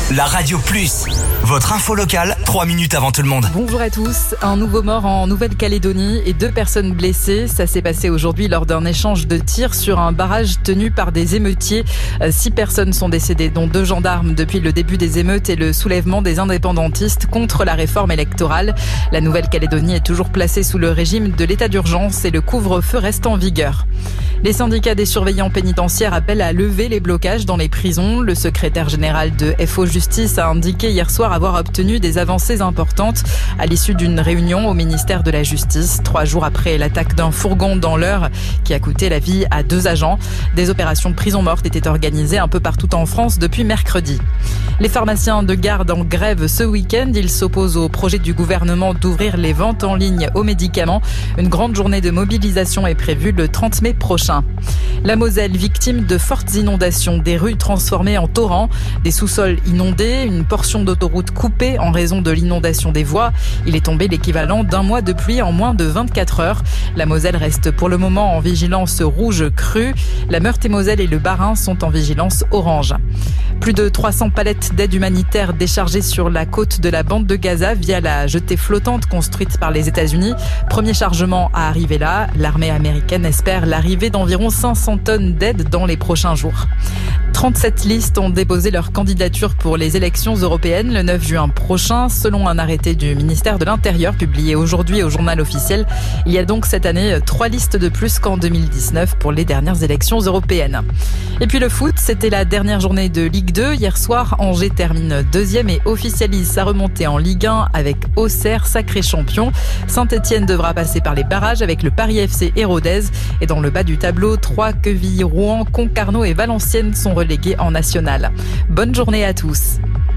La Radio Plus, votre info locale, 3 minutes avant tout le monde. Bonjour à tous. Un nouveau mort en Nouvelle-Calédonie et 2 personnes blessées. Ça s'est passé aujourd'hui lors d'un échange de tirs sur un barrage tenu par des émeutiers. 6 personnes sont décédées, dont 2 gendarmes depuis le début des émeutes et le soulèvement des indépendantistes contre la réforme électorale. La Nouvelle-Calédonie est toujours placée sous le régime de l'état d'urgence et le couvre-feu reste en vigueur. Les syndicats des surveillants pénitentiaires appellent à lever les blocages dans les prisons. Le secrétaire général de FO Justice a indiqué hier soir avoir obtenu des avancées importantes à l'issue d'une réunion au ministère de la Justice, 3 jours après l'attaque d'un fourgon dans l'Eure qui a coûté la vie à 2 agents. Des opérations de prison morte étaient organisées un peu partout en France depuis mercredi. Les pharmaciens de garde en grève ce week-end. Ils s'opposent au projet du gouvernement d'ouvrir les ventes en ligne aux médicaments. Une grande journée de mobilisation est prévue le 30 mai prochain. La Moselle, victime de fortes inondations, des rues transformées en torrents, des sous-sols inondés, une portion d'autoroute coupée en raison de l'inondation des voies. Il est tombé l'équivalent d'un mois de pluie en moins de 24 heures. La Moselle reste pour le moment en vigilance rouge crue. La Meurthe-et-Moselle et le Bas-Rhin sont en vigilance orange. Plus de 300 palettes d'aide humanitaire déchargées sur la côte de la bande de Gaza via la jetée flottante construite par les États-Unis. Premier chargement à arriver là. L'armée américaine espère l'arrivée d'environ 500 tonnes d'aide dans les prochains jours. 37 listes ont déposé leur candidature pour les élections européennes le 9 juin prochain. Selon un arrêté du ministère de l'Intérieur publié aujourd'hui au journal officiel, il y a donc cette année 3 listes de plus qu'en 2019 pour les dernières élections européennes. Et puis le foot, c'était la dernière journée de Ligue 2. Hier soir, Angers termine 2e et officialise sa remontée en Ligue 1 avec Auxerre, sacré champion. Saint-Etienne devra passer par les barrages avec le Paris FC et Rodez. Et dans le bas du tableau, 3 Quevilly, Rouen, Concarneau et Valenciennes sont relégués en national. Bonne journée à tous.